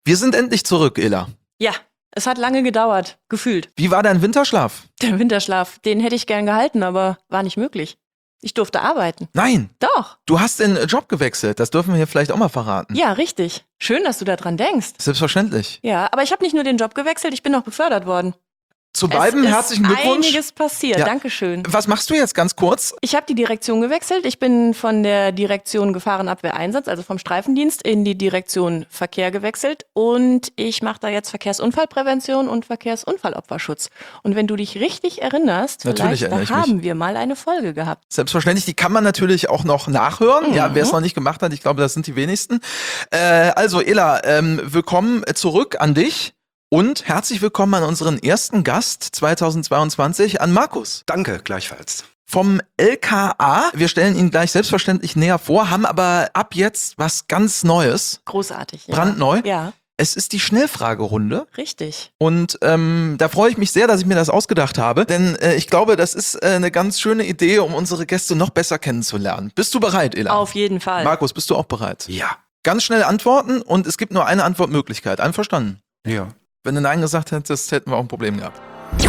Wir sind endlich zurück, Ela. Ja, es hat lange gedauert, gefühlt. Wie war dein Winterschlaf? Der Winterschlaf, den hätte ich gern gehalten, aber war nicht möglich. Ich durfte arbeiten. Nein, Doch. du hast den Job gewechselt. Das dürfen wir hier vielleicht auch mal verraten. Ja, richtig. Schön, dass du da dran denkst. Selbstverständlich. Ja, aber ich habe nicht nur den Job gewechselt, ich bin noch befördert worden. Zu beiden herzlichen Glückwunsch. Es ist einiges passiert, Ja. Dankeschön. Was machst du jetzt ganz kurz? Ich habe die Direktion gewechselt. Ich bin von der Direktion Gefahrenabwehreinsatz, also vom Streifendienst, in die Direktion Verkehr gewechselt. Und ich mache da jetzt Verkehrsunfallprävention und Verkehrsunfallopferschutz. Und wenn du dich richtig erinnerst, Natürlich vielleicht erinnere ich da mich. haben wir mal eine Folge gehabt. Selbstverständlich, die kann man natürlich auch noch nachhören. Ja, wer es noch nicht gemacht hat, ich glaube, das sind die wenigsten. Also Ela, willkommen zurück an dich. Und herzlich willkommen an unseren ersten Gast 2022, an Markus. Danke, gleichfalls. Vom LKA. Wir stellen ihn gleich selbstverständlich näher vor, haben aber ab jetzt was ganz Neues. Großartig. Ja. Brandneu. Ja, Es ist die Schnellfragerunde. richtig. Und da freue ich mich sehr, dass ich mir das ausgedacht habe. Denn ich glaube, das ist eine ganz schöne Idee, um unsere Gäste noch besser kennenzulernen. Bist du bereit, Ela? Auf jeden Fall. Markus, bist du auch bereit? Ja. Ganz schnell antworten und es gibt nur eine Antwortmöglichkeit. Einverstanden? Ja. Wenn du Nein gesagt hättest, hätten wir auch ein Problem gehabt.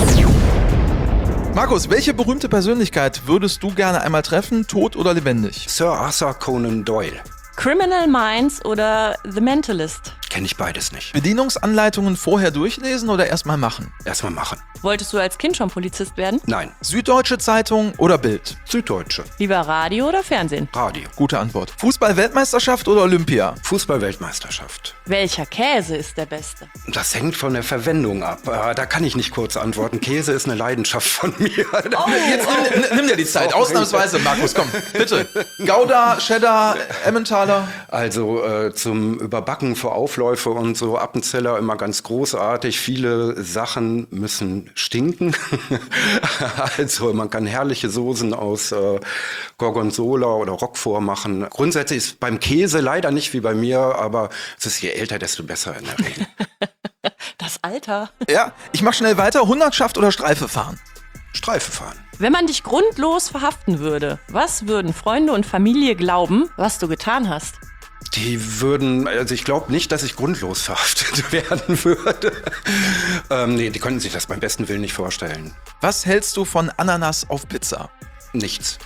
Markus, welche berühmte Persönlichkeit würdest du gerne einmal treffen, tot oder lebendig? Sir Arthur Conan Doyle. Criminal Minds oder The Mentalist? Kenne ich beides nicht. Bedienungsanleitungen vorher durchlesen oder erstmal machen? Erstmal machen. Wolltest du als Kind schon Polizist werden? Nein. Süddeutsche Zeitung oder Bild? Süddeutsche. Lieber Radio oder Fernsehen? Radio. Gute Antwort. Fußball-Weltmeisterschaft oder Olympia? Fußball-Weltmeisterschaft. Welcher Käse ist der beste? Das hängt von der Verwendung ab. Da kann ich nicht kurz antworten. Käse ist eine Leidenschaft von mir. Jetzt nimm dir die Zeit, ausnahmsweise, Markus, komm, bitte. Gouda, Cheddar, Emmentaler. Also zum Überbacken für Aufläufe und so Appenzeller immer ganz großartig. Viele Sachen müssen stinken. Also man kann herrliche Soßen aus Gorgonzola oder Roquefort machen. Grundsätzlich ist beim Käse leider nicht wie bei mir, aber es ist je älter, desto besser in der Regel. Das Alter. Ja, ich mach schnell weiter. Hundertschaft oder Streife fahren? Streife fahren. Wenn man dich grundlos verhaften würde, was würden Freunde und Familie glauben, was du getan hast? Die würden, also ich glaube nicht, dass ich grundlos verhaftet werden würde. Nee, die könnten sich das beim besten Willen nicht vorstellen. Was hältst du von Ananas auf Pizza? Nichts.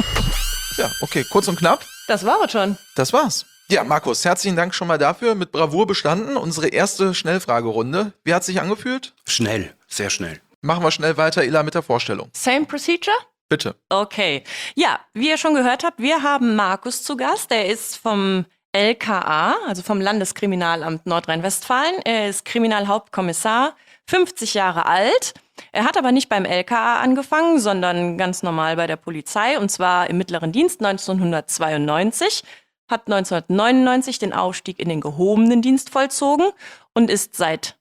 Ja, okay, kurz und knapp. Das war es schon. Das war's. Ja, Markus, herzlichen Dank schon mal dafür. Mit Bravour bestanden. Unsere erste Schnellfragerunde. Wie hat sich angefühlt? Schnell, sehr schnell. Machen wir schnell weiter, Ela, mit der Vorstellung. Same procedure? Bitte. Okay. Ja, wie ihr schon gehört habt, wir haben Markus zu Gast. Der ist vom LKA, also vom Landeskriminalamt Nordrhein-Westfalen. Er ist Kriminalhauptkommissar, 50 Jahre alt. Er hat aber nicht beim LKA angefangen, sondern ganz normal bei der Polizei, und zwar im mittleren Dienst 1992, hat 1999 den Aufstieg in den gehobenen Dienst vollzogen und ist seit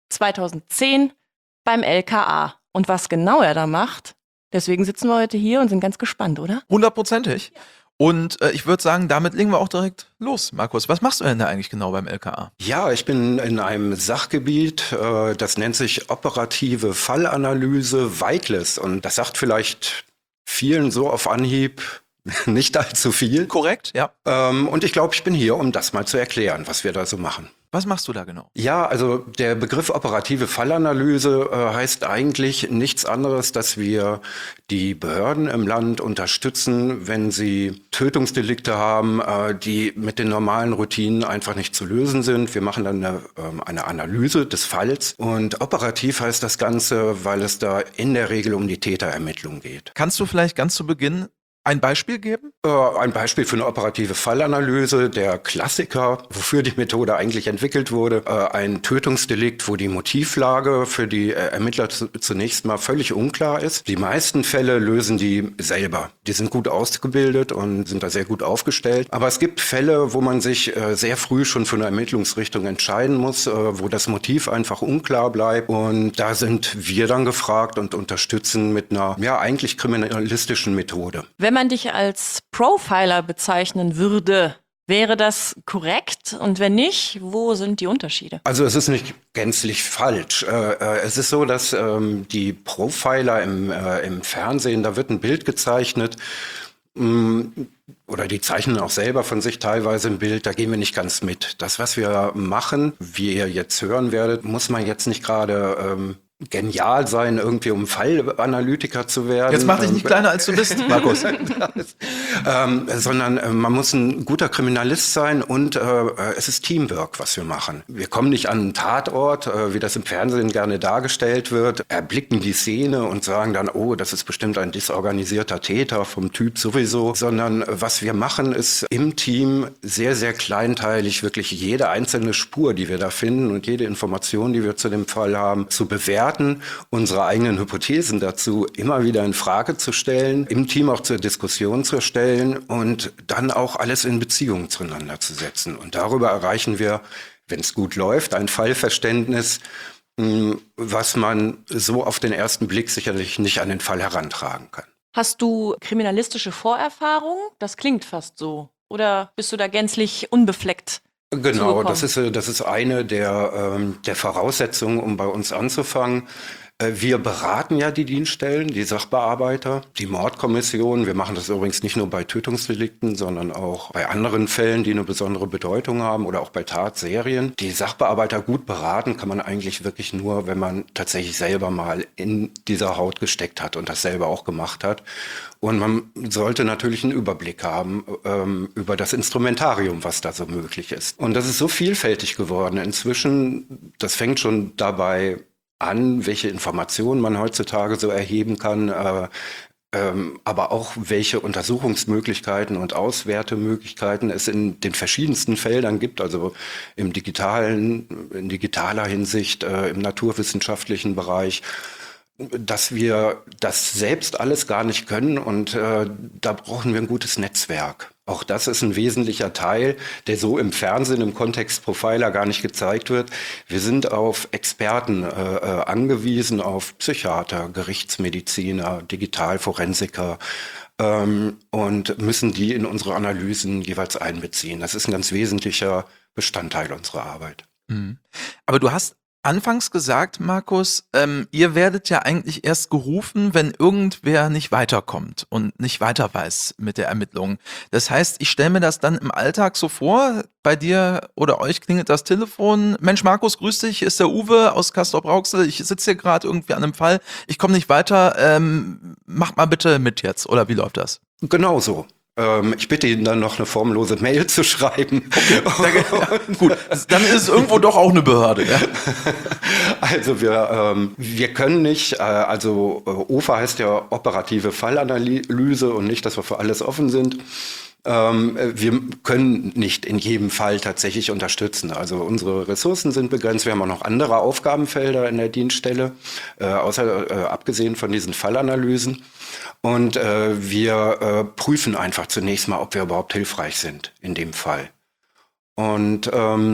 2010 beim LKA. Und was genau er da macht, deswegen sitzen wir heute hier und sind ganz gespannt, oder? 100%ig. Und ich würde sagen, damit legen wir auch direkt los, Markus. Was machst du denn da eigentlich genau beim LKA? Ja, ich bin in einem Sachgebiet, das nennt sich operative Fallanalyse Weitles. Und das sagt vielleicht vielen so auf Anhieb nicht allzu viel. Korrekt, ja. Und ich glaube, ich bin hier, um das mal zu erklären, was wir da so machen. Was machst du da genau? Ja, also der Begriff operative Fallanalyse heißt eigentlich nichts anderes, dass wir die Behörden im Land unterstützen, wenn sie Tötungsdelikte haben, die mit den normalen Routinen einfach nicht zu lösen sind. Wir machen dann eine Analyse des Falls, und operativ heißt das Ganze, weil es da in der Regel um die Täterermittlung geht. Kannst du vielleicht ganz zu Beginn ein Beispiel geben? Ein Beispiel für eine operative Fallanalyse, der Klassiker, wofür die Methode eigentlich entwickelt wurde. Ein Tötungsdelikt, wo die Motivlage für die Ermittler zunächst mal völlig unklar ist. Die meisten Fälle lösen die selber. Die sind gut ausgebildet und sind da sehr gut aufgestellt. Aber es gibt Fälle, wo man sich sehr früh schon für eine Ermittlungsrichtung entscheiden muss, wo das Motiv einfach unklar bleibt. Und da sind wir dann gefragt und unterstützen mit einer, ja, eigentlich kriminalistischen Methode. Wenn man dich als Profiler bezeichnen würde, wäre das korrekt? Und wenn nicht, wo sind die Unterschiede? Also es ist nicht gänzlich falsch. Es ist so, dass die Profiler im Fernsehen, da wird ein Bild gezeichnet, oder die zeichnen auch selber von sich teilweise ein Bild, da gehen wir nicht ganz mit. Das, was wir machen, wie ihr jetzt hören werdet, muss man jetzt nicht gerade genial sein, irgendwie um Fallanalytiker zu werden. Jetzt mach dich nicht kleiner, als du bist, Markus. Sondern man muss ein guter Kriminalist sein und es ist Teamwork, was wir machen. Wir kommen nicht an einen Tatort, wie das im Fernsehen gerne dargestellt wird, erblicken die Szene und sagen dann, oh, das ist bestimmt ein disorganisierter Täter vom Typ sowieso, sondern was wir machen, ist im Team sehr, sehr kleinteilig wirklich jede einzelne Spur, die wir da finden und jede Information, die wir zu dem Fall haben, zu bewerten, unsere eigenen Hypothesen dazu immer wieder in Frage zu stellen, im Team auch zur Diskussion zu stellen und dann auch alles in Beziehung zueinander zu setzen. Und darüber erreichen wir, wenn es gut läuft, ein Fallverständnis, was man so auf den ersten Blick sicherlich nicht an den Fall herantragen kann. Hast du kriminalistische Vorerfahrung? Das klingt fast so. Oder bist du da gänzlich unbefleckt? Genau, das ist eine der Voraussetzungen, um bei uns anzufangen. Wir beraten ja die Dienststellen, die Sachbearbeiter, die Mordkommission. Wir machen das übrigens nicht nur bei Tötungsdelikten, sondern auch bei anderen Fällen, die eine besondere Bedeutung haben oder auch bei Tatserien. Die Sachbearbeiter gut beraten kann man eigentlich wirklich nur, wenn man tatsächlich selber mal in dieser Haut gesteckt hat und das selber auch gemacht hat. Und man sollte natürlich einen Überblick haben über das Instrumentarium, was da so möglich ist. Und das ist so vielfältig geworden inzwischen. Das fängt schon dabei an, welche Informationen man heutzutage so erheben kann, aber auch welche Untersuchungsmöglichkeiten und Auswertemöglichkeiten es in den verschiedensten Feldern gibt, also in digitaler Hinsicht, im naturwissenschaftlichen Bereich, dass wir das selbst alles gar nicht können und da brauchen wir ein gutes Netzwerk. Auch das ist ein wesentlicher Teil, der so im Fernsehen, im Kontext Profiler gar nicht gezeigt wird. Wir sind auf Experten angewiesen, auf Psychiater, Gerichtsmediziner, Digitalforensiker und müssen die in unsere Analysen jeweils einbeziehen. Das ist ein ganz wesentlicher Bestandteil unserer Arbeit. Mhm. Aber du hast anfangs gesagt, Markus, ihr werdet ja eigentlich erst gerufen, wenn irgendwer nicht weiterkommt und nicht weiter weiß mit der Ermittlung. Das heißt, ich stelle mir das dann im Alltag so vor, bei dir oder euch klingelt das Telefon. Mensch, Markus, grüß dich, hier ist der Uwe aus Castrop-Rauxel. Ich sitze hier gerade irgendwie an einem Fall. Ich komme nicht weiter. Macht mal bitte mit jetzt. Oder wie läuft das? Genau so. Ich bitte ihn dann noch eine formlose Mail zu schreiben. Okay, gut, dann ist es irgendwo doch auch eine Behörde. Ja? Also wir können nicht, OFA heißt ja operative Fallanalyse und nicht, dass wir für alles offen sind. Wir können nicht in jedem Fall tatsächlich unterstützen. Also unsere Ressourcen sind begrenzt. Wir haben auch noch andere Aufgabenfelder in der Dienststelle, abgesehen von diesen Fallanalysen. Und wir prüfen einfach zunächst mal, ob wir überhaupt hilfreich sind in dem Fall. Und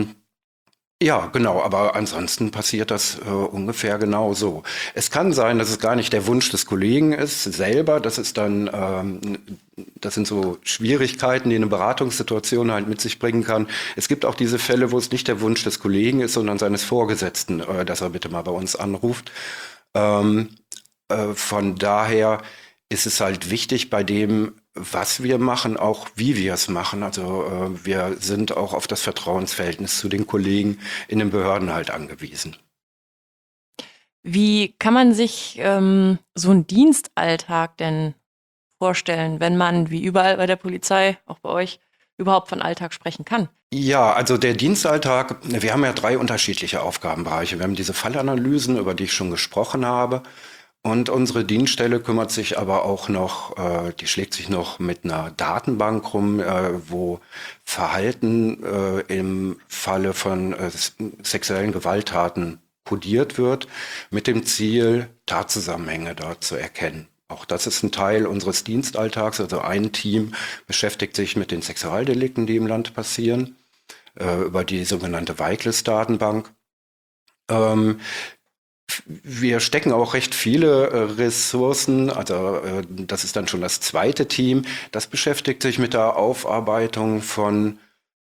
ja, genau, aber ansonsten passiert das ungefähr genau so. Es kann sein, dass es gar nicht der Wunsch des Kollegen ist, selber. Das ist dann, das sind so Schwierigkeiten, die eine Beratungssituation halt mit sich bringen kann. Es gibt auch diese Fälle, wo es nicht der Wunsch des Kollegen ist, sondern seines Vorgesetzten, dass er bitte mal bei uns anruft. Von daher ist es halt wichtig bei dem, was wir machen, auch wie wir es machen. Also wir sind auch auf das Vertrauensverhältnis zu den Kollegen in den Behörden halt angewiesen. Wie kann man sich so einen Dienstalltag denn vorstellen, wenn man, wie überall bei der Polizei, auch bei euch, überhaupt von Alltag sprechen kann? Ja, also der Dienstalltag, wir haben ja 3 unterschiedliche Aufgabenbereiche. Wir haben diese Fallanalysen, über die ich schon gesprochen habe. Und unsere Dienststelle kümmert sich aber auch noch, die schlägt sich noch mit einer Datenbank rum, wo Verhalten im Falle von sexuellen Gewalttaten kodiert wird, mit dem Ziel, Tatzusammenhänge dort zu erkennen. Auch das ist ein Teil unseres Dienstalltags. Also ein Team beschäftigt sich mit den Sexualdelikten, die im Land passieren, über die sogenannte Weiglist-Datenbank. Wir stecken auch recht viele Ressourcen, also das ist dann schon das zweite Team, das beschäftigt sich mit der Aufarbeitung von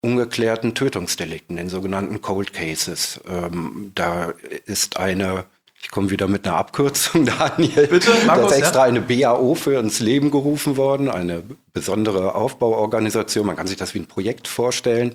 ungeklärten Tötungsdelikten, den sogenannten Cold Cases. Da ist eine Ich komme wieder mit einer Abkürzung, Daniel. Bitte, da Markus, ist extra eine BAO für ins Leben gerufen worden, eine besondere Aufbauorganisation. Man kann sich das wie ein Projekt vorstellen,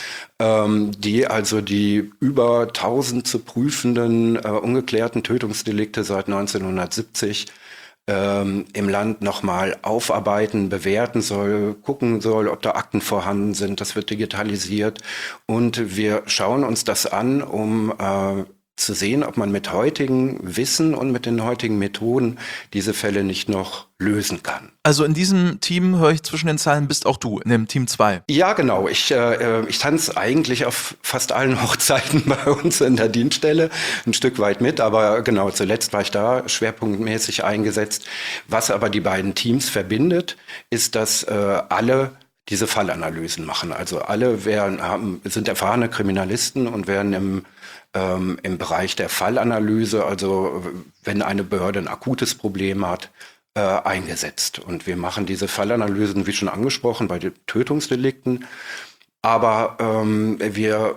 die also die über 1000 zu prüfenden ungeklärten Tötungsdelikte seit 1970 im Land nochmal aufarbeiten, bewerten soll, gucken soll, ob da Akten vorhanden sind. Das wird digitalisiert. Und wir schauen uns das an, um zu sehen, ob man mit heutigem Wissen und mit den heutigen Methoden diese Fälle nicht noch lösen kann. Also in diesem Team, höre ich zwischen den Zeilen, bist auch du, in dem Team 2. Ja, genau. Ich tanze eigentlich auf fast allen Hochzeiten bei uns in der Dienststelle ein Stück weit mit, aber genau, zuletzt war ich da schwerpunktmäßig eingesetzt. Was aber die beiden Teams verbindet, ist, dass alle diese Fallanalysen machen. Also alle sind erfahrene Kriminalisten und werden im Bereich der Fallanalyse, also wenn eine Behörde ein akutes Problem hat, eingesetzt. Und wir machen diese Fallanalysen, wie schon angesprochen, bei den Tötungsdelikten. Aber wir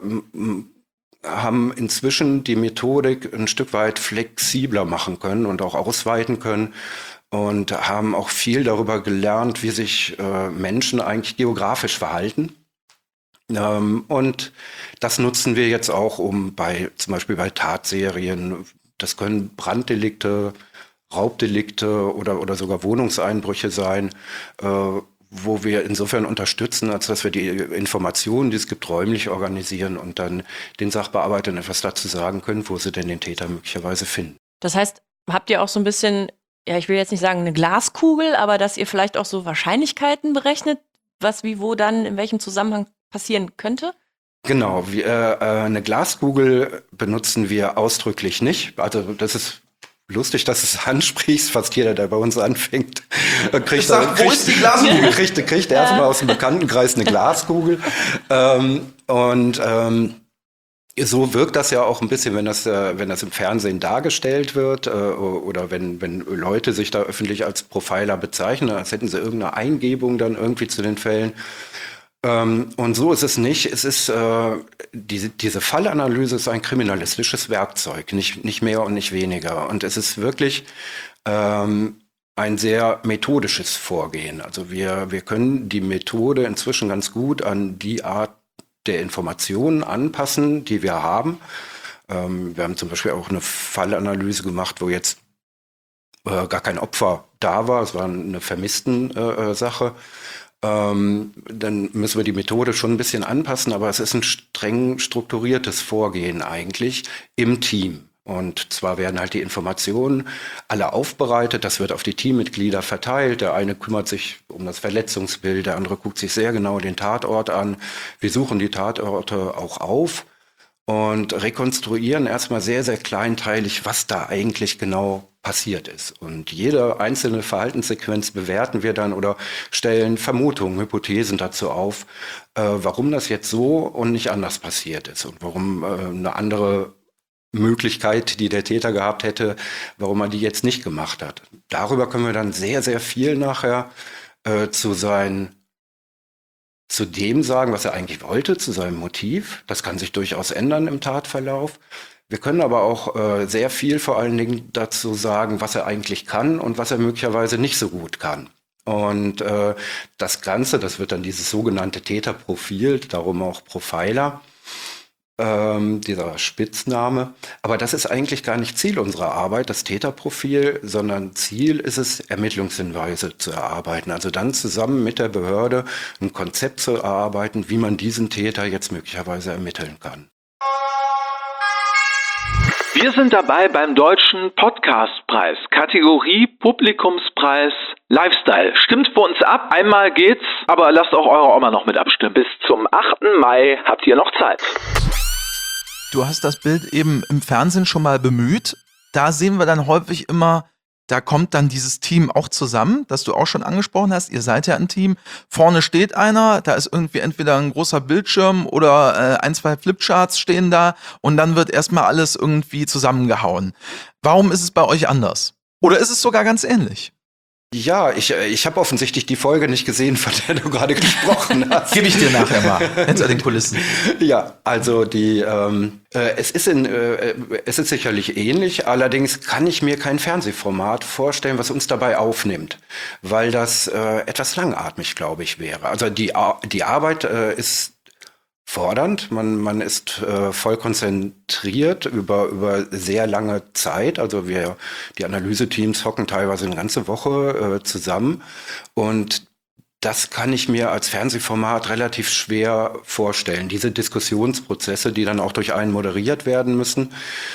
haben inzwischen die Methodik ein Stück weit flexibler machen können und auch ausweiten können und haben auch viel darüber gelernt, wie sich Menschen eigentlich geografisch verhalten. Und das nutzen wir jetzt auch, um zum Beispiel bei Tatserien, das können Branddelikte, Raubdelikte oder sogar Wohnungseinbrüche sein, wo wir insofern unterstützen, als dass wir die Informationen, die es gibt, räumlich organisieren und dann den Sachbearbeitern etwas dazu sagen können, wo sie denn den Täter möglicherweise finden. Das heißt, habt ihr auch so ein bisschen, ja, ich will jetzt nicht sagen eine Glaskugel, aber dass ihr vielleicht auch so Wahrscheinlichkeiten berechnet, was wie wo dann in welchem Zusammenhang passieren könnte? Genau, eine Glaskugel benutzen wir ausdrücklich nicht. Also das ist lustig, dass du es ansprichst. Fast jeder, der bei uns anfängt, kriegt wo ist die Glaskugel? kriegt erstmal aus dem Bekanntenkreis eine Glaskugel. So wirkt das ja auch ein bisschen, wenn das im Fernsehen dargestellt wird oder wenn Leute sich da öffentlich als Profiler bezeichnen, als hätten sie irgendeine Eingebung dann irgendwie zu den Fällen. Und so ist es nicht. Es ist diese Fallanalyse ist ein kriminalistisches Werkzeug, nicht mehr und nicht weniger. Und es ist wirklich ein sehr methodisches Vorgehen. Also wir können die Methode inzwischen ganz gut an die Art der Informationen anpassen, die wir haben. Wir haben zum Beispiel auch eine Fallanalyse gemacht, wo jetzt gar kein Opfer da war. Es war eine vermissten Sache. Dann müssen wir die Methode schon ein bisschen anpassen, aber es ist ein streng strukturiertes Vorgehen eigentlich im Team. Und zwar werden halt die Informationen alle aufbereitet, das wird auf die Teammitglieder verteilt. Der eine kümmert sich um das Verletzungsbild, der andere guckt sich sehr genau den Tatort an. Wir suchen die Tatorte auch auf und rekonstruieren erstmal sehr, sehr kleinteilig, was da eigentlich genau passiert ist. Und jede einzelne Verhaltenssequenz bewerten wir dann oder stellen Vermutungen, Hypothesen dazu auf, warum das jetzt so und nicht anders passiert ist und warum eine andere Möglichkeit, die der Täter gehabt hätte, warum er die jetzt nicht gemacht hat. Darüber können wir dann sehr, sehr viel nachher zu dem sagen, was er eigentlich wollte, zu seinem Motiv. Das kann sich durchaus ändern im Tatverlauf. Wir können aber auch sehr viel vor allen Dingen dazu sagen, was er eigentlich kann und was er möglicherweise nicht so gut kann. Und das Ganze, das wird dann dieses sogenannte Täterprofil, darum auch Profiler, dieser Spitzname. Aber das ist eigentlich gar nicht Ziel unserer Arbeit, das Täterprofil, sondern Ziel ist es, Ermittlungshinweise zu erarbeiten. Also dann zusammen mit der Behörde ein Konzept zu erarbeiten, wie man diesen Täter jetzt möglicherweise ermitteln kann. Wir sind dabei beim Deutschen Podcastpreis, Kategorie Publikumspreis Lifestyle. Stimmt für uns ab, einmal geht's, aber lasst auch eure Oma noch mit abstimmen. Bis zum 8. Mai habt ihr noch Zeit. Du hast das Bild eben im Fernsehen schon mal bemüht. Da sehen wir dann häufig immer, da kommt dann dieses Team auch zusammen, das du auch schon angesprochen hast. Ihr seid ja ein Team. Vorne steht einer, da ist irgendwie entweder ein großer Bildschirm oder 1, 2 Flipcharts stehen da und dann wird erstmal alles irgendwie zusammengehauen. Warum ist es bei euch anders? Oder ist es sogar ganz ähnlich? Ja, ich habe offensichtlich die Folge nicht gesehen, von der du gerade gesprochen hast. Ich habe offensichtlich die Folge nicht gesehen, von der du gerade gesprochen hast. Gebe ich dir nachher mal, hinter den Kulissen. Ja, also es ist sicherlich ähnlich, allerdings kann ich mir kein Fernsehformat vorstellen, was uns dabei aufnimmt, weil das etwas langatmig, glaube ich, wäre. Also die Arbeit ist fordernd, man ist voll konzentriert über sehr lange Zeit. Also die Analyseteams hocken teilweise eine ganze Woche zusammen und das kann ich mir als Fernsehformat relativ schwer vorstellen. Diese Diskussionsprozesse, die dann auch durch einen moderiert werden müssen.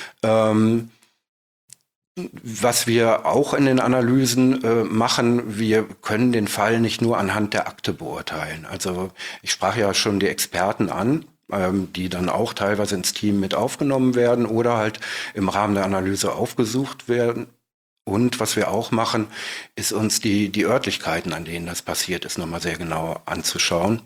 Was wir auch in den Analysen machen, wir können den Fall nicht nur anhand der Akte beurteilen. Also ich sprach ja schon die Experten an, die dann auch teilweise ins Team mit aufgenommen werden oder halt im Rahmen der Analyse aufgesucht werden. Und was wir auch machen, ist uns die Örtlichkeiten, an denen das passiert ist, nochmal sehr genau anzuschauen.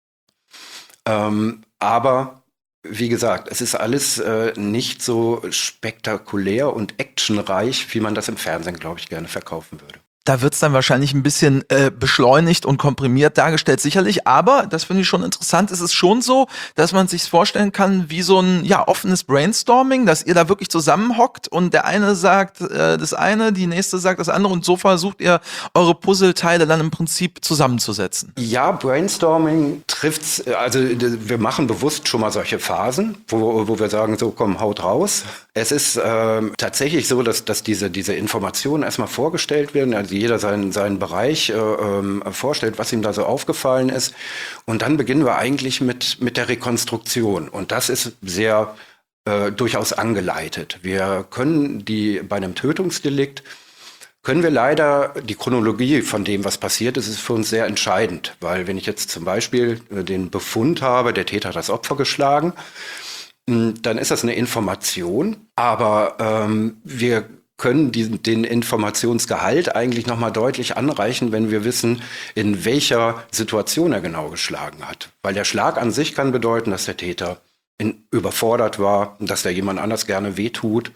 Aber wie gesagt, es ist alles nicht so spektakulär und actionreich, wie man das im Fernsehen, glaube ich, gerne verkaufen würde. Da wird's dann wahrscheinlich ein bisschen beschleunigt und komprimiert dargestellt, sicherlich. Aber, das finde ich schon interessant, es ist schon so, dass man sich vorstellen kann, wie so ein offenes Brainstorming, dass ihr da wirklich zusammenhockt und der eine sagt das eine, die nächste sagt das andere und so versucht ihr, eure Puzzleteile dann im Prinzip zusammenzusetzen. Ja, Brainstorming trifft's, also wir machen bewusst schon mal solche Phasen, wo wir sagen, so komm, haut raus. Es ist tatsächlich so, dass diese Informationen erstmal vorgestellt werden, also jeder seinen Bereich vorstellt, was ihm da so aufgefallen ist. Und dann beginnen wir eigentlich mit der Rekonstruktion. Und das ist sehr durchaus angeleitet. Wir können bei einem Tötungsdelikt können wir leider die Chronologie von dem, was passiert ist für uns sehr entscheidend. Weil wenn ich jetzt zum Beispiel den Befund habe, der Täter hat das Opfer geschlagen, dann ist das eine Information. Aber wir können den Informationsgehalt eigentlich nochmal deutlich anreichen, wenn wir wissen, in welcher Situation er genau geschlagen hat. Weil der Schlag an sich kann bedeuten, dass der Täter überfordert war, dass der jemand anders gerne wehtut.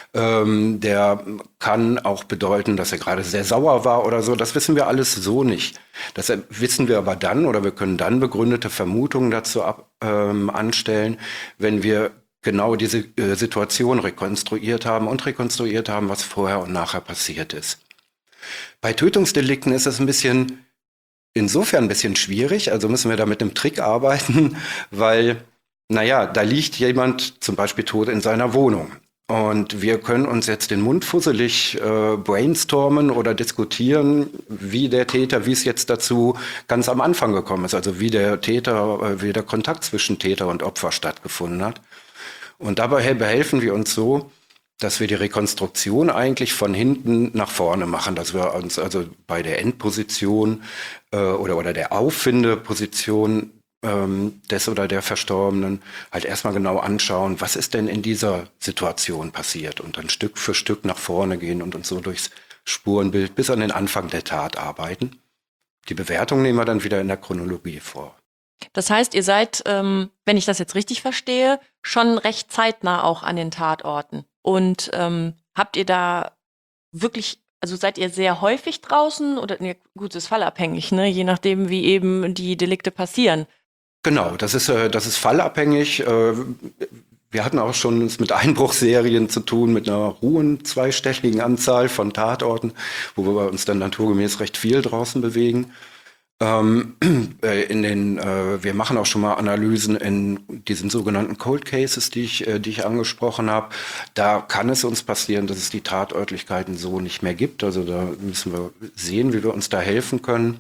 Der kann auch bedeuten, dass er gerade sehr sauer war oder so. Das wissen wir alles so nicht. Das wissen wir aber dann oder wir können dann begründete Vermutungen dazu anstellen, wenn wir genau diese Situation rekonstruiert haben, was vorher und nachher passiert ist. Bei Tötungsdelikten ist es insofern ein bisschen schwierig, also müssen wir da mit einem Trick arbeiten, weil, da liegt jemand zum Beispiel tot in seiner Wohnung. Und wir können uns jetzt den Mund fusselig brainstormen oder diskutieren, wie es jetzt dazu ganz am Anfang gekommen ist, also wie der Kontakt zwischen Täter und Opfer stattgefunden hat. Und dabei behelfen wir uns so, dass wir die Rekonstruktion eigentlich von hinten nach vorne machen, dass wir uns also bei der Endposition oder der Auffindeposition des oder der Verstorbenen halt erstmal genau anschauen, was ist denn in dieser Situation passiert und dann Stück für Stück nach vorne gehen und uns so durchs Spurenbild bis an den Anfang der Tat arbeiten. Die Bewertung nehmen wir dann wieder in der Chronologie vor. Das heißt, ihr seid, wenn ich das jetzt richtig verstehe, schon recht zeitnah auch an den Tatorten. Und habt ihr da wirklich, also seid ihr sehr häufig draußen oder, gut, das ist fallabhängig, ne? Je nachdem, wie eben die Delikte passieren. Genau, das ist fallabhängig. Wir hatten auch schon mit Einbruchserien zu tun, mit einer hohen zweistelligen Anzahl von Tatorten, wo wir uns dann naturgemäß recht viel draußen bewegen. Wir machen auch schon mal Analysen in diesen sogenannten Cold Cases, die ich angesprochen habe. Da kann es uns passieren, dass es die Tatörtlichkeiten so nicht mehr gibt. Also da müssen wir sehen, wie wir uns da helfen können.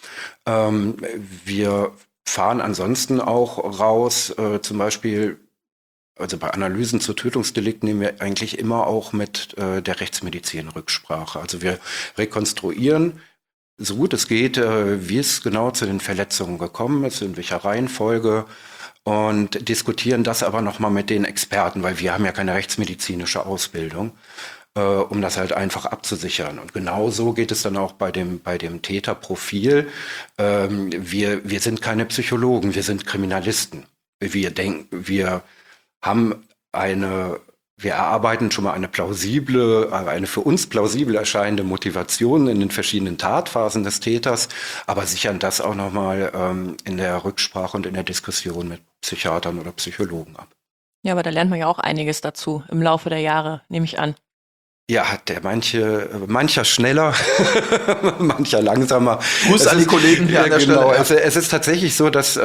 Wir fahren ansonsten auch raus, zum Beispiel, also bei Analysen zu Tötungsdelikten nehmen wir eigentlich immer auch mit der Rechtsmedizin Rücksprache. Also wir rekonstruieren so gut es geht, wie es genau zu den Verletzungen gekommen ist, in welcher Reihenfolge und diskutieren das aber nochmal mit den Experten, weil wir haben ja keine rechtsmedizinische Ausbildung, um das halt einfach abzusichern. Und genau so geht es dann auch bei dem Täterprofil. Wir sind keine Psychologen, wir sind Kriminalisten. Wir haben eine Wir erarbeiten schon mal eine für uns plausible erscheinende Motivation in den verschiedenen Tatphasen des Täters, aber sichern das auch nochmal in der Rücksprache und in der Diskussion mit Psychiatern oder Psychologen ab. Ja, aber da lernt man ja auch einiges dazu im Laufe der Jahre, nehme ich an. Ja, mancher schneller, mancher langsamer. Gruß an die Kollegen hier an der Genau, Stelle. es ist tatsächlich so, dass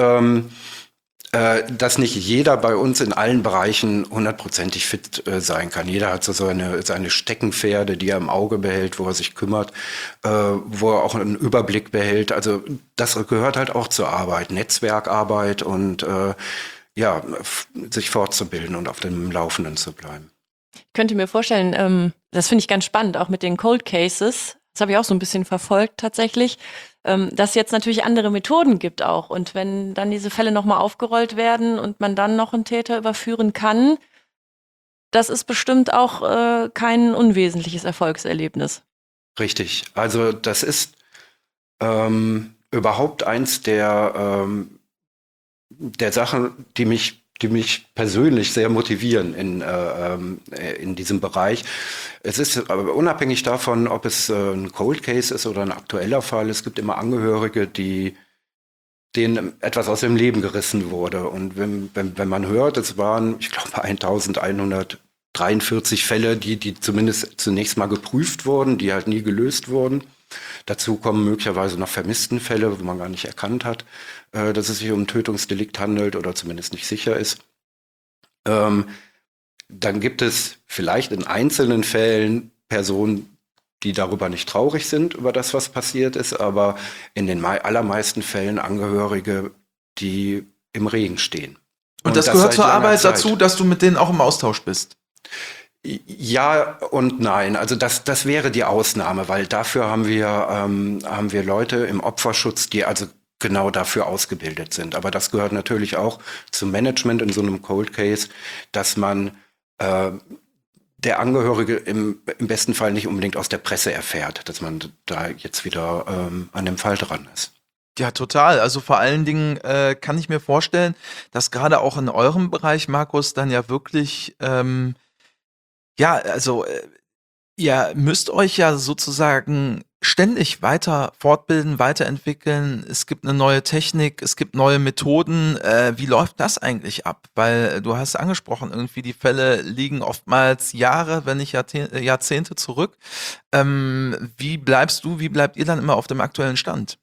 nicht jeder bei uns in allen Bereichen 100%ig fit sein kann. Jeder hat so seine Steckenpferde, die er im Auge behält, wo er sich kümmert, wo er auch einen Überblick behält. Also das gehört halt auch zur Arbeit, Netzwerkarbeit und sich fortzubilden und auf dem Laufenden zu bleiben. Ich könnte mir vorstellen, das finde ich ganz spannend, auch mit den Cold Cases, das habe ich auch so ein bisschen verfolgt tatsächlich, dass es jetzt natürlich andere Methoden gibt auch. Und wenn dann diese Fälle nochmal aufgerollt werden und man dann noch einen Täter überführen kann, das ist bestimmt auch kein unwesentliches Erfolgserlebnis. Richtig. Also das ist überhaupt eins der Sachen, die mich persönlich sehr motivieren in diesem Bereich. Es ist aber unabhängig davon, ob es ein Cold Case ist oder ein aktueller Fall. Es gibt immer Angehörige, denen etwas aus dem Leben gerissen wurde. Und wenn man hört, es waren, ich glaube, 1143 Fälle, die zumindest zunächst mal geprüft wurden, die halt nie gelöst wurden. Dazu kommen möglicherweise noch Vermisstenfälle, wo man gar nicht erkannt hat, dass es sich um ein Tötungsdelikt handelt oder zumindest nicht sicher ist. Dann gibt es vielleicht in einzelnen Fällen Personen, die darüber nicht traurig sind, über das, was passiert ist, aber in den allermeisten Fällen Angehörige, die im Regen stehen. Und das gehört zur Arbeit dazu, dass du mit denen auch im Austausch bist? Ja und nein. Also das wäre die Ausnahme, weil dafür haben wir Leute im Opferschutz, die also genau dafür ausgebildet sind. Aber das gehört natürlich auch zum Management in so einem Cold Case, dass man der Angehörige im besten Fall nicht unbedingt aus der Presse erfährt, dass man da jetzt wieder an dem Fall dran ist. Ja, total. Also vor allen Dingen kann ich mir vorstellen, dass gerade auch in eurem Bereich, Markus, dann ja wirklich ihr müsst euch ja sozusagen ständig weiter fortbilden, weiterentwickeln. Es gibt eine neue Technik, es gibt neue Methoden. Wie läuft das eigentlich ab? Weil du hast angesprochen, irgendwie die Fälle liegen oftmals Jahre, wenn nicht Jahrzehnte zurück. Wie bleibt ihr dann immer auf dem aktuellen Stand?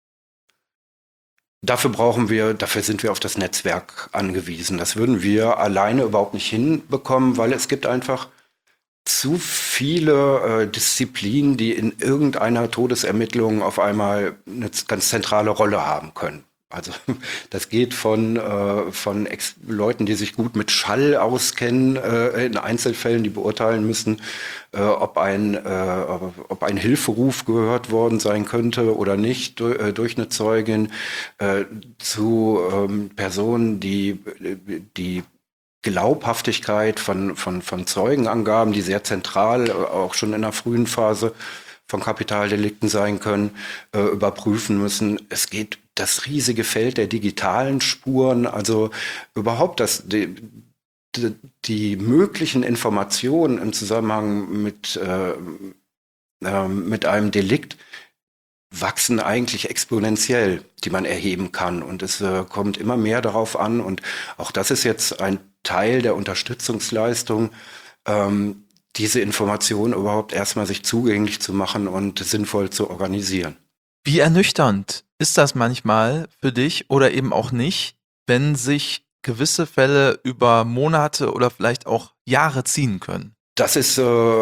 Dafür sind wir auf das Netzwerk angewiesen. Das würden wir alleine überhaupt nicht hinbekommen, weil es gibt einfach zu viele Disziplinen, die in irgendeiner Todesermittlung auf einmal eine ganz zentrale Rolle haben können. Also das geht von Leuten, die sich gut mit Schall auskennen, in Einzelfällen, die beurteilen müssen, ob ein Hilferuf gehört worden sein könnte oder nicht durch eine Zeugin, zu Personen, die Glaubhaftigkeit von Zeugenangaben, die sehr zentral auch schon in der frühen Phase von Kapitaldelikten sein können, überprüfen müssen. Es geht das riesige Feld der digitalen Spuren, also überhaupt die möglichen Informationen im Zusammenhang mit einem Delikt wachsen eigentlich exponentiell, die man erheben kann. Und es kommt immer mehr darauf an. Und auch das ist jetzt ein Teil der Unterstützungsleistung, diese Informationen überhaupt erstmal sich zugänglich zu machen und sinnvoll zu organisieren. Wie ernüchternd ist das manchmal für dich oder eben auch nicht, wenn sich gewisse Fälle über Monate oder vielleicht auch Jahre ziehen können? Das ist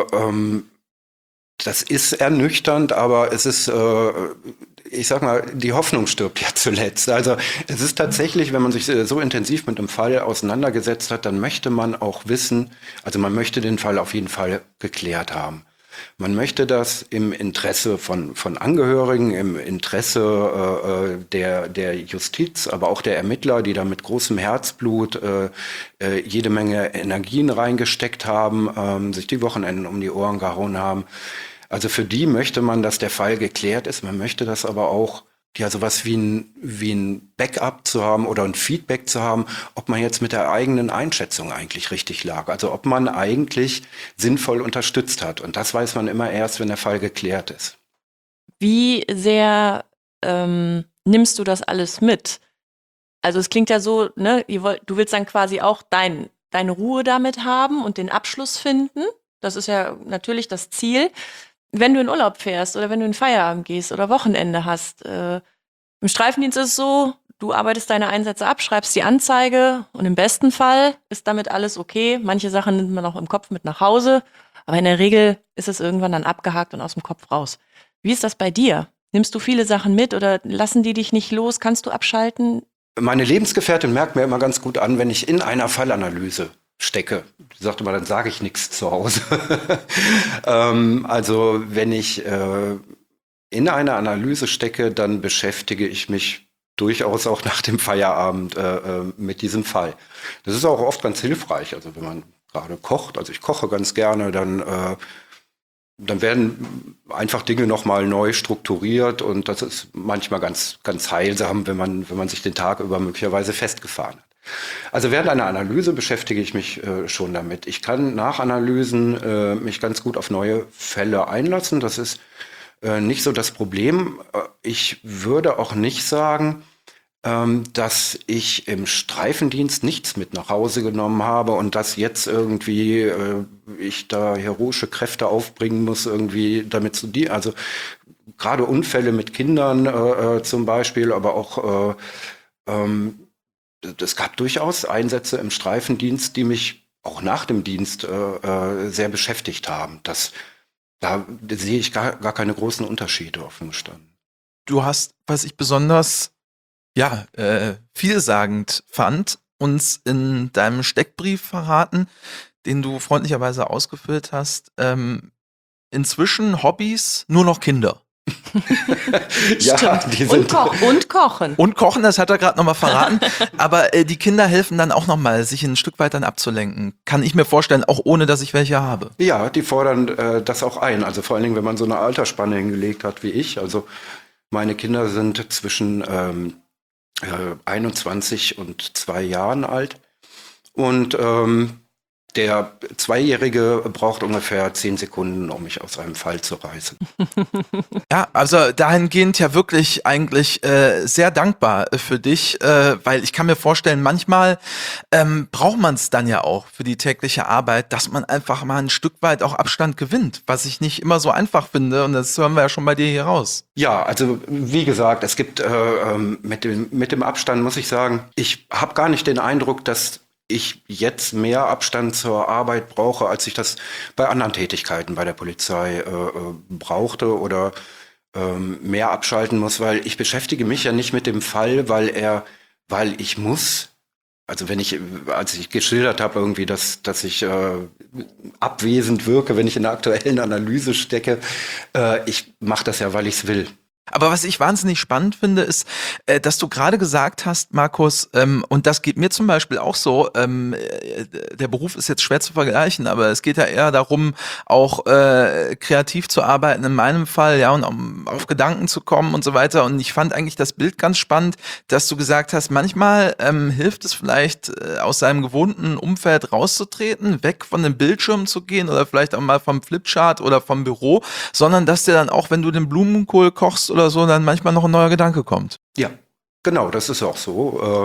ernüchternd, aber es ist, ich sag mal, die Hoffnung stirbt ja zuletzt. Also es ist tatsächlich, wenn man sich so intensiv mit einem Fall auseinandergesetzt hat, dann möchte man auch wissen, also man möchte den Fall auf jeden Fall geklärt haben. Man möchte das im Interesse von Angehörigen, im Interesse der Justiz, aber auch der Ermittler, die da mit großem Herzblut jede Menge Energien reingesteckt haben, sich die Wochenenden um die Ohren gehauen haben. Also für die möchte man, dass der Fall geklärt ist. Man möchte das aber auch ja sowas wie ein Backup zu haben oder ein Feedback zu haben, ob man jetzt mit der eigenen Einschätzung eigentlich richtig lag. Also ob man eigentlich sinnvoll unterstützt hat. Und das weiß man immer erst, wenn der Fall geklärt ist. Wie sehr nimmst du das alles mit? Also es klingt ja so, ne, du willst dann quasi auch deine Ruhe damit haben und den Abschluss finden. Das ist ja natürlich das Ziel. Wenn du in Urlaub fährst oder wenn du in Feierabend gehst oder Wochenende hast, im Streifendienst ist es so, du arbeitest deine Einsätze ab, schreibst die Anzeige und im besten Fall ist damit alles okay. Manche Sachen nimmt man auch im Kopf mit nach Hause, aber in der Regel ist es irgendwann dann abgehakt und aus dem Kopf raus. Wie ist das bei dir? Nimmst du viele Sachen mit oder lassen die dich nicht los? Kannst du abschalten? Meine Lebensgefährtin merkt mir immer ganz gut an, wenn ich in einer Fallanalyse stecke. Die sagt immer, dann sage ich nichts zu Hause. Also wenn ich in einer Analyse stecke, dann beschäftige ich mich durchaus auch nach dem Feierabend mit diesem Fall. Das ist auch oft ganz hilfreich. Also wenn man gerade kocht, also ich koche ganz gerne, dann werden einfach Dinge nochmal neu strukturiert und das ist manchmal ganz, ganz heilsam, wenn man sich den Tag über möglicherweise festgefahren hat. Also während einer Analyse beschäftige ich mich schon damit. Ich kann nach Analysen mich ganz gut auf neue Fälle einlassen. Das ist nicht so das Problem. Ich würde auch nicht sagen, dass ich im Streifendienst nichts mit nach Hause genommen habe und dass jetzt irgendwie ich da heroische Kräfte aufbringen muss, irgendwie damit zu dienen. Also gerade Unfälle mit Kindern zum Beispiel, aber auch es gab durchaus Einsätze im Streifendienst, die mich auch nach dem Dienst sehr beschäftigt haben. Da sehe ich gar keine großen Unterschiede offen gestanden. Du hast, was ich besonders vielsagend fand, uns in deinem Steckbrief verraten, den du freundlicherweise ausgefüllt hast. Inzwischen Hobbys nur noch Kinder. Ja, die sind Und kochen. Und kochen, das hat er gerade nochmal verraten. Aber die Kinder helfen dann auch nochmal, sich ein Stück weit dann abzulenken. Kann ich mir vorstellen, auch ohne, dass ich welche habe. Ja, die fordern das auch ein. Also vor allen Dingen, wenn man so eine Altersspanne hingelegt hat wie ich. Also meine Kinder sind zwischen 21 und 2 Jahren alt. Und der Zweijährige braucht ungefähr 10 Sekunden, um mich aus einem Fall zu reißen. Ja, also dahingehend ja wirklich eigentlich sehr dankbar für dich, weil ich kann mir vorstellen, manchmal braucht man es dann ja auch für die tägliche Arbeit, dass man einfach mal ein Stück weit auch Abstand gewinnt, was ich nicht immer so einfach finde und das hören wir ja schon bei dir hier raus. Ja, also wie gesagt, es gibt mit dem Abstand, muss ich sagen, ich habe gar nicht den Eindruck, dass ich jetzt mehr Abstand zur Arbeit brauche, als ich das bei anderen Tätigkeiten bei der Polizei brauchte oder mehr abschalten muss, weil ich beschäftige mich ja nicht mit dem Fall, weil ich muss. Also als ich geschildert habe irgendwie, dass ich abwesend wirke, wenn ich in der aktuellen Analyse stecke, ich mache das ja, weil ich es will. Aber was ich wahnsinnig spannend finde, ist, dass du gerade gesagt hast, Markus, und das geht mir zum Beispiel auch so, der Beruf ist jetzt schwer zu vergleichen, aber es geht ja eher darum, auch kreativ zu arbeiten, in meinem Fall, ja, und um auf Gedanken zu kommen und so weiter. Und ich fand eigentlich das Bild ganz spannend, dass du gesagt hast, manchmal hilft es vielleicht, aus seinem gewohnten Umfeld rauszutreten, weg von dem Bildschirm zu gehen oder vielleicht auch mal vom Flipchart oder vom Büro, sondern dass dir dann auch, wenn du den Blumenkohl kochst oder so, dann manchmal noch ein neuer Gedanke kommt. Ja, genau, das ist auch so.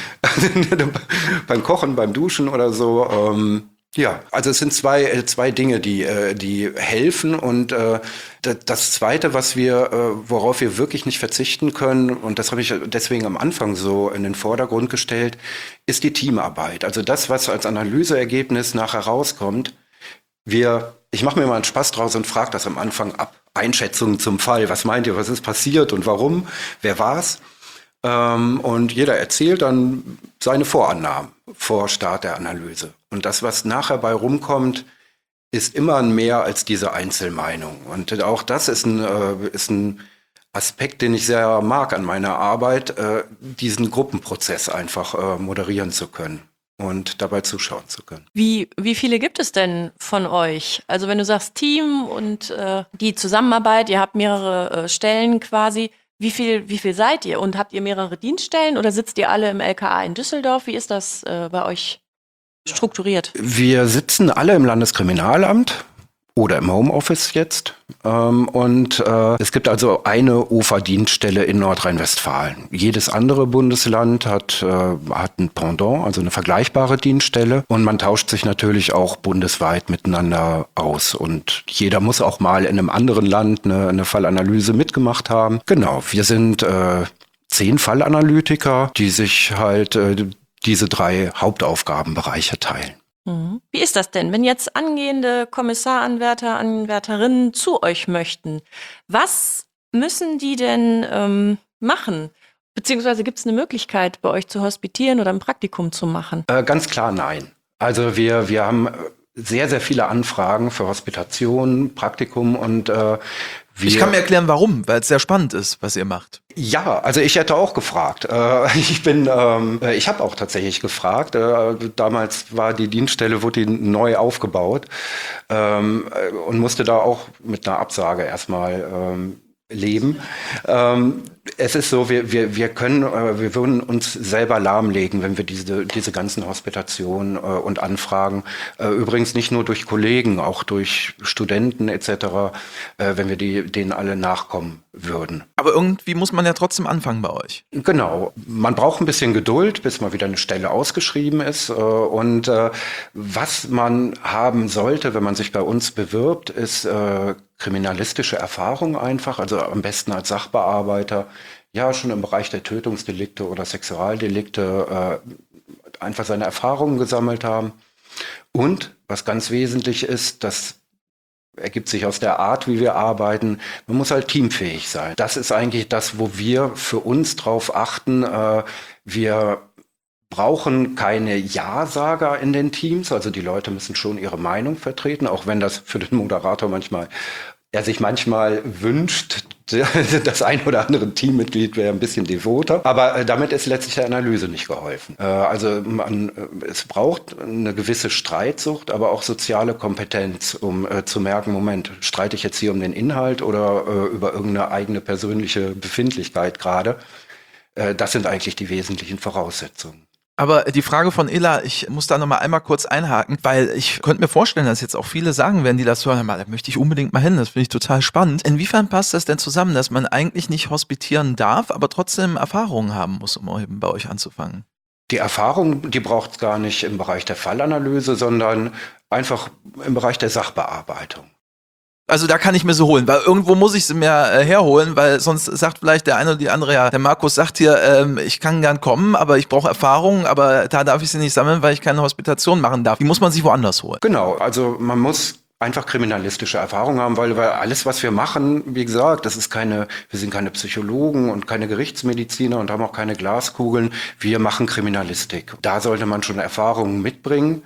Beim Kochen, beim Duschen oder so. Ja, also es sind zwei Dinge, die helfen. Und das Zweite, worauf wir wirklich nicht verzichten können, und das habe ich deswegen am Anfang so in den Vordergrund gestellt, ist die Teamarbeit. Also das, was als Analyseergebnis nachher rauskommt. Ich mache mir mal einen Spaß draus und frage das am Anfang ab. Einschätzungen zum Fall. Was meint ihr, was ist passiert und warum? Wer war's? Und jeder erzählt dann seine Vorannahmen vor Start der Analyse. Und das, was nachher bei rumkommt, ist immer mehr als diese Einzelmeinung. Und auch das ist ein Aspekt, den ich sehr mag an meiner Arbeit, diesen Gruppenprozess einfach moderieren zu können und dabei zuschauen zu können. Wie viele gibt es denn von euch? Also wenn du sagst Team und die Zusammenarbeit, ihr habt mehrere Stellen quasi, Wie viel seid ihr? Und habt ihr mehrere Dienststellen oder sitzt ihr alle im LKA in Düsseldorf? Wie ist das bei euch strukturiert? Wir sitzen alle im Landeskriminalamt oder im Homeoffice jetzt. Es gibt also eine OFA-Dienststelle in Nordrhein-Westfalen. Jedes andere Bundesland hat ein Pendant, also eine vergleichbare Dienststelle. Und man tauscht sich natürlich auch bundesweit miteinander aus. Und jeder muss auch mal in einem anderen Land eine Fallanalyse mitgemacht haben. Genau, wir sind 10 Fallanalytiker, die sich halt diese 3 Hauptaufgabenbereiche teilen. Wie ist das denn, wenn jetzt angehende Kommissaranwärter, Anwärterinnen zu euch möchten? Was müssen die denn machen? Beziehungsweise gibt es eine Möglichkeit, bei euch zu hospitieren oder ein Praktikum zu machen? Ganz klar nein. Also wir haben sehr, sehr viele Anfragen für Hospitation, Praktikum und ich kann mir erklären, warum, weil es sehr spannend ist, was ihr macht. Ja, also ich hätte auch gefragt. Ich habe auch tatsächlich gefragt. Damals war die Dienststelle, wurde die neu aufgebaut und musste da auch mit einer Absage erstmal leben. Es ist so, wir würden uns selber lahmlegen, wenn wir diese ganzen Hospitationen und Anfragen, übrigens nicht nur durch Kollegen, auch durch Studenten etc., wenn wir denen alle nachkommen würden. Aber irgendwie muss man ja trotzdem anfangen bei euch. Genau. Man braucht ein bisschen Geduld, bis mal wieder eine Stelle ausgeschrieben ist. Was man haben sollte, wenn man sich bei uns bewirbt, ist kriminalistische Erfahrung einfach, also am besten als Sachbearbeiter, ja schon im Bereich der Tötungsdelikte oder Sexualdelikte einfach seine Erfahrungen gesammelt haben. Und was ganz wesentlich ist, das ergibt sich aus der Art, wie wir arbeiten, man muss halt teamfähig sein. Das ist eigentlich das, wo wir für uns drauf achten. Wir brauchen keine Ja-Sager in den Teams, also die Leute müssen schon ihre Meinung vertreten, auch wenn das für den Moderator sich manchmal wünscht, das ein oder andere Teammitglied wäre ein bisschen devoter, aber damit ist letztlich der Analyse nicht geholfen. Es braucht eine gewisse Streitsucht, aber auch soziale Kompetenz, um zu merken, Moment, streite ich jetzt hier um den Inhalt oder über irgendeine eigene persönliche Befindlichkeit gerade? Das sind eigentlich die wesentlichen Voraussetzungen. Aber die Frage von Ela, ich muss da nochmal einmal kurz einhaken, weil ich könnte mir vorstellen, dass jetzt auch viele sagen werden, die das hören, da möchte ich unbedingt mal hin, das finde ich total spannend. Inwiefern passt das denn zusammen, dass man eigentlich nicht hospitieren darf, aber trotzdem Erfahrungen haben muss, um eben bei euch anzufangen? Die Erfahrung, die braucht es gar nicht im Bereich der Fallanalyse, sondern einfach im Bereich der Sachbearbeitung. Also da kann ich mir so holen, weil irgendwo muss ich sie mir herholen, weil sonst sagt vielleicht der eine oder die andere, ja, der Markus sagt hier, ich kann gern kommen, aber ich brauche Erfahrung, aber da darf ich sie nicht sammeln, weil ich keine Hospitation machen darf. Die muss man sich woanders holen. Genau, also man muss einfach kriminalistische Erfahrung haben, weil alles, was wir machen, wie gesagt, wir sind keine Psychologen und keine Gerichtsmediziner und haben auch keine Glaskugeln. Wir machen Kriminalistik. Da sollte man schon Erfahrungen mitbringen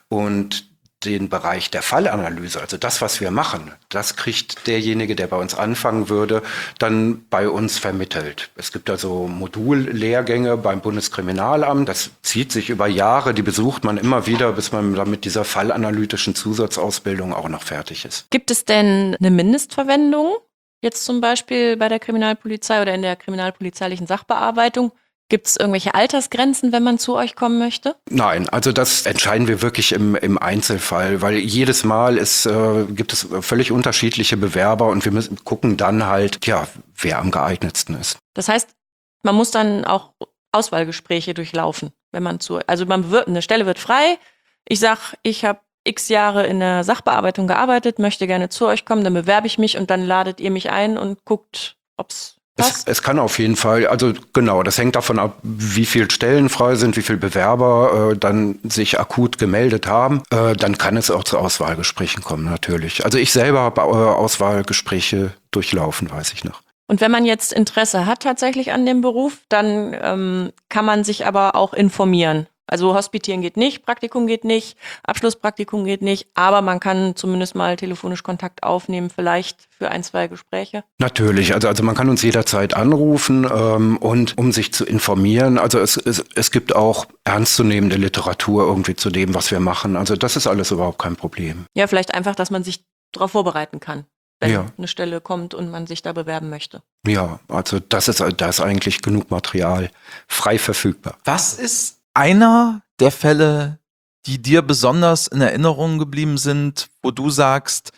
und den Bereich der Fallanalyse, also das, was wir machen, das kriegt derjenige, der bei uns anfangen würde, dann bei uns vermittelt. Es gibt also Modullehrgänge beim Bundeskriminalamt, das zieht sich über Jahre, die besucht man immer wieder, bis man dann mit dieser fallanalytischen Zusatzausbildung auch noch fertig ist. Gibt es denn eine Mindestverwendung, jetzt zum Beispiel bei der Kriminalpolizei oder in der kriminalpolizeilichen Sachbearbeitung? Gibt es irgendwelche Altersgrenzen, wenn man zu euch kommen möchte? Nein, also das entscheiden wir wirklich im Einzelfall, weil jedes Mal gibt es völlig unterschiedliche Bewerber und wir gucken dann halt, ja, wer am geeignetsten ist. Das heißt, man muss dann auch Auswahlgespräche durchlaufen, wenn man eine Stelle wird frei. Ich sag, ich habe x Jahre in der Sachbearbeitung gearbeitet, möchte gerne zu euch kommen, dann bewerbe ich mich und dann ladet ihr mich ein und guckt, ob's Es kann auf jeden Fall, also genau, das hängt davon ab, wie viele Stellen frei sind, wie viele Bewerber dann sich akut gemeldet haben. Dann kann es auch zu Auswahlgesprächen kommen, natürlich. Also ich selber habe Auswahlgespräche durchlaufen, weiß ich noch. Und wenn man jetzt Interesse hat tatsächlich an dem Beruf, dann kann man sich aber auch informieren. Also Hospitieren geht nicht, Praktikum geht nicht, Abschlusspraktikum geht nicht, aber man kann zumindest mal telefonisch Kontakt aufnehmen, vielleicht für 1, 2 Gespräche. Natürlich, also man kann uns jederzeit anrufen und um sich zu informieren, also es gibt auch ernstzunehmende Literatur irgendwie zu dem, was wir machen, also das ist alles überhaupt kein Problem. Ja, vielleicht einfach, dass man sich darauf vorbereiten kann. wenn eine Stelle kommt und man sich da bewerben möchte. Ja, also da ist eigentlich genug Material frei verfügbar. Was ist einer der Fälle, die dir besonders in Erinnerung geblieben sind, wo du sagst,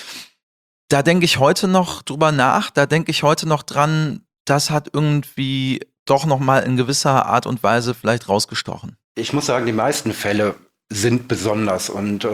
da denke ich heute noch drüber nach, da denke ich heute noch dran, das hat irgendwie doch nochmal in gewisser Art und Weise vielleicht rausgestochen? Ich muss sagen, die meisten Fälle sind besonders und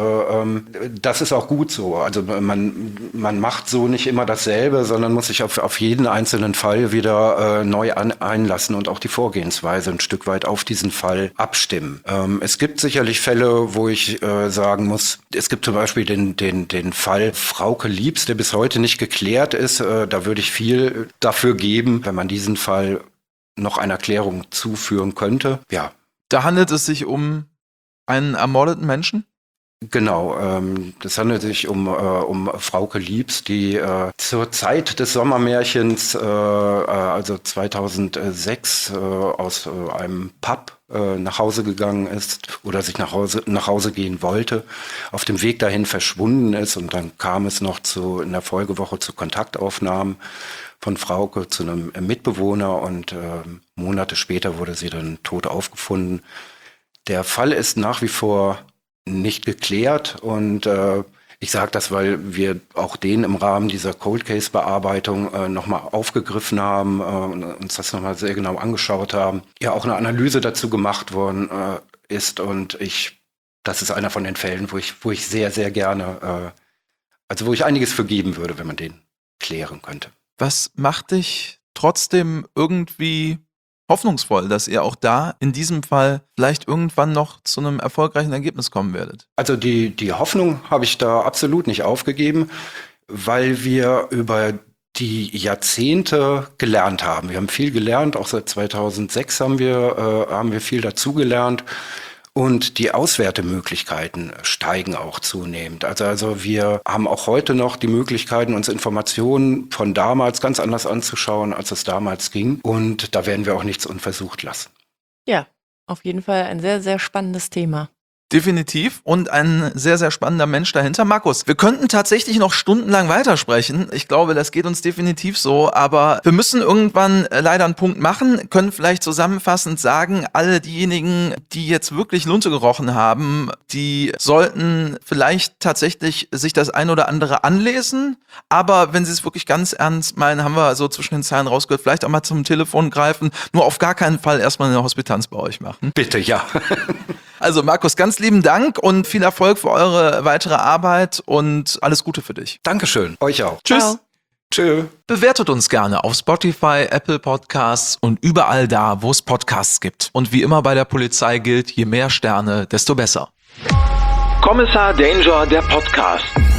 das ist auch gut so. Also man macht so nicht immer dasselbe, sondern muss sich auf jeden einzelnen Fall wieder neu einlassen und auch die Vorgehensweise ein Stück weit auf diesen Fall abstimmen. Es gibt sicherlich Fälle, wo ich sagen muss, es gibt zum Beispiel den Fall Frauke Liebs, der bis heute nicht geklärt ist. Da würde ich viel dafür geben, wenn man diesen Fall noch einer Klärung zuführen könnte. Ja. Da handelt es sich um einen ermordeten Menschen? Genau, das handelt sich um Frauke Liebs, die zur Zeit des Sommermärchens, also 2006, aus einem Pub nach Hause gegangen ist oder sich nach Hause gehen wollte, auf dem Weg dahin verschwunden ist und dann kam es noch in der Folgewoche zu Kontaktaufnahmen von Frauke zu einem Mitbewohner und Monate später wurde sie dann tot aufgefunden. Der Fall ist nach wie vor nicht geklärt und ich sage das, weil wir auch den im Rahmen dieser Cold Case Bearbeitung nochmal aufgegriffen haben und uns das nochmal sehr genau angeschaut haben. Ja, auch eine Analyse dazu gemacht worden ist und das ist einer von den Fällen, wo ich sehr, sehr gerne, wo ich einiges für geben würde, wenn man den klären könnte. Was macht dich trotzdem irgendwie hoffnungsvoll, dass ihr auch da in diesem Fall vielleicht irgendwann noch zu einem erfolgreichen Ergebnis kommen werdet? Also die Hoffnung habe ich da absolut nicht aufgegeben, weil wir über die Jahrzehnte gelernt haben. Wir haben viel gelernt, auch seit 2006 haben wir viel dazugelernt. Und die Auswertemöglichkeiten steigen auch zunehmend. Also wir haben auch heute noch die Möglichkeiten, uns Informationen von damals ganz anders anzuschauen, als es damals ging. Und da werden wir auch nichts unversucht lassen. Ja, auf jeden Fall ein sehr, sehr spannendes Thema. Definitiv und ein sehr, sehr spannender Mensch dahinter. Markus, wir könnten tatsächlich noch stundenlang weitersprechen. Ich glaube, das geht uns definitiv so, aber wir müssen irgendwann leider einen Punkt machen, können vielleicht zusammenfassend sagen, alle diejenigen, die jetzt wirklich Lunte gerochen haben, die sollten vielleicht tatsächlich sich das ein oder andere anlesen, aber wenn sie es wirklich ganz ernst meinen, haben wir so zwischen den Zeilen rausgehört, vielleicht auch mal zum Telefon greifen, nur auf gar keinen Fall erstmal eine Hospitanz bei euch machen. Bitte, ja. Also Markus, ganz lieben Dank und viel Erfolg für eure weitere Arbeit und alles Gute für dich. Dankeschön, euch auch. Tschüss. Ciao. Tschö. Bewertet uns gerne auf Spotify, Apple Podcasts und überall da, wo es Podcasts gibt. Und wie immer bei der Polizei gilt, je mehr Sterne, desto besser. Kommissar Danger, der Podcast.